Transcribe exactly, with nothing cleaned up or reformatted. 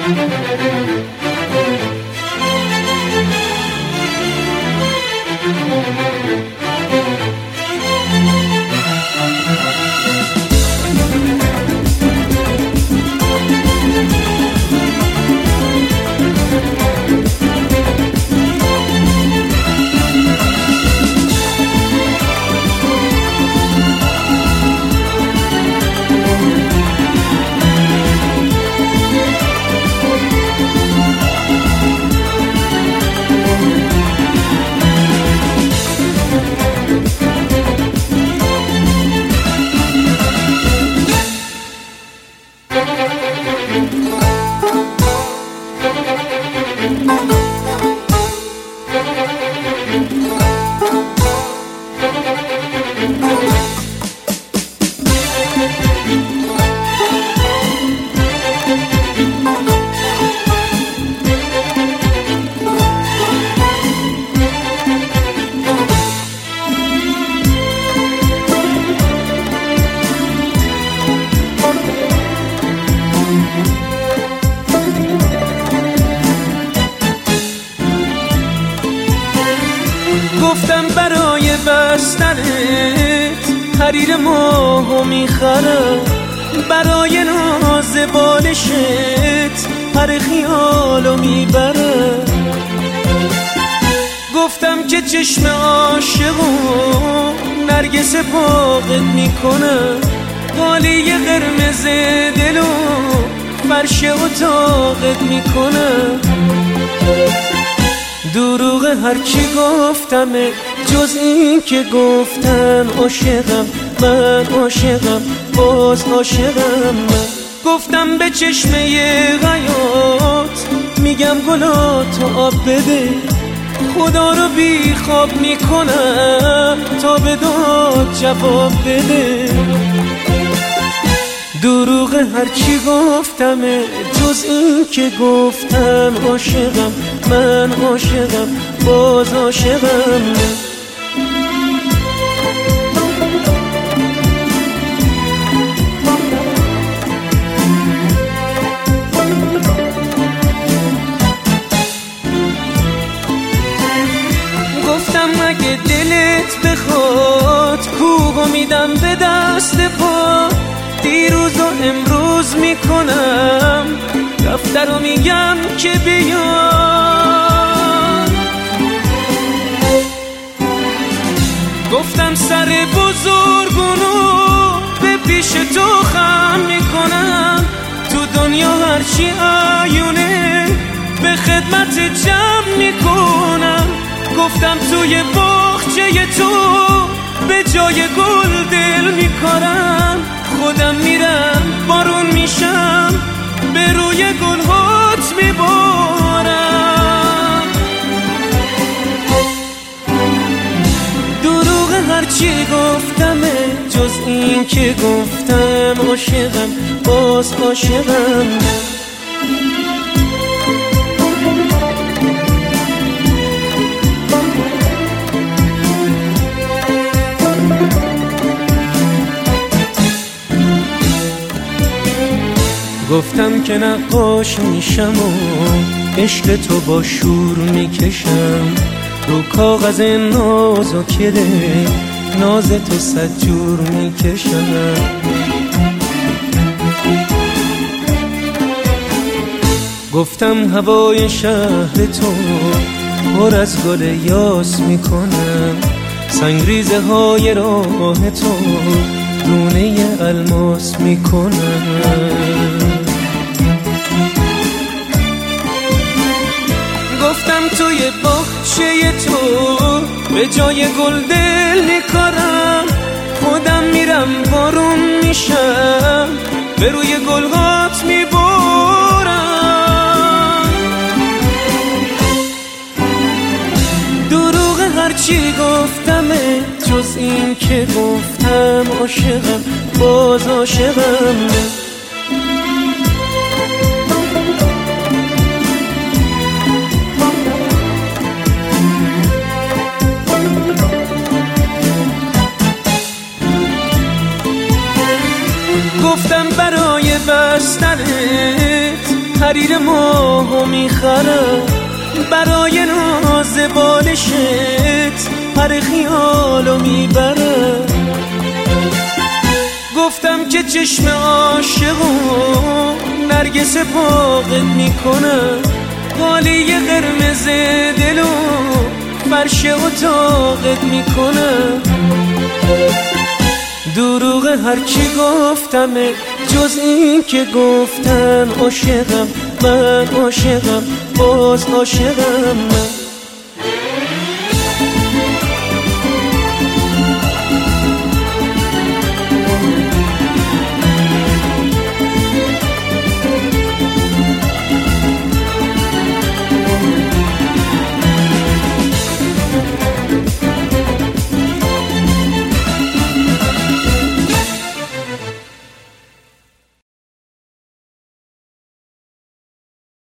گفتم برای بستنت حریر ماهو میخرم، برای ناز بالشت پر خیالو میبرم. گفتم که چشم عاشقو نرگس پاقت میکنم، قالی قرمز دلو فرش اتاقت میکنم. دروغ هرچی گفتم جز این که گفتن عاشقم من، عاشقم باز عاشقم من. گفتم به چشمه غیات میگم گلا تو آب بده، خدا رو بی خواب میکنم تا به داد جواب بده. دروغ هرچی گفتم جز این که گفتم عاشقم من، عاشقم باز عاشقم من. گفتم اگه دلت بخواد کوهو میدم به دست پا، دیروز و امروز میکنم دفتر رو میگم که بیان. گفتم سر بزرگونو به پیش تو خم میکنم، تو دنیا هرچی عیونه به خدمت جمع میکنم. گفتم توی باغچه تو به جای گل دل میکارم، خودم میرم بارون میشم به روی گلهات میبارم. دروغ هرچی گفتم جز این که گفتم عاشقم باز عاشقم. گفتم که نقاش میشم و عشق تو با شور میکشم، رو کاغذ ناز و کده ناز تو صد جور میکشم. گفتم هوای شهر تو پر از گل یاس میکنم، سنگریزه های راه تو دونه الماس میکنم. گفتم توی باغچه تو به جای گل دل میکارم، خودم میرم بارون میشم به روی گلهات میبارم. دروغ هرچی گفتم جز این که گفتم عاشقم باز عاشقم. گفتم برای بستنت حریر ماهو میخرم برای ناز بالشت، پر خیالو میبرم. گفتم که چشم عاشقو نرگس باغت میکنم، قالی قرمز دلو فرش اتاقت میکنم. دروغ هر کی گفتمه جز این که گفتن عاشقم من، عاشقم باز عاشقم من.